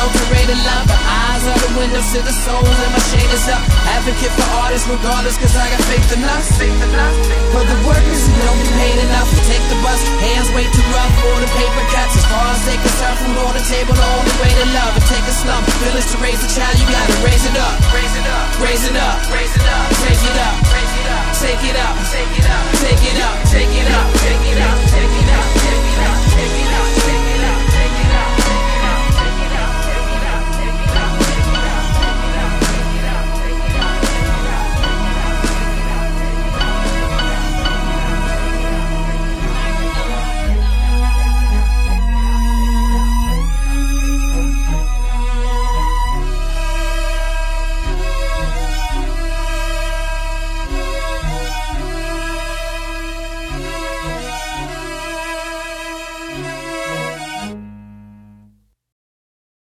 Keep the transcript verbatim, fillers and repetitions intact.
adulterated love. The eyes are the windows to the souls and my shade is up. Advocate for artists regardless, cause I got faith enough. For the workers who don't get paid enough to take the bus, hands way too rough for the paper cuts. As far as they concerned, food on the table, the only way to love and take a slump. Village to raise a child, you gotta raise it up. Raise it up, raise it up, raise it up, take it up, take it up, take it up, take it up, take it up, take it up.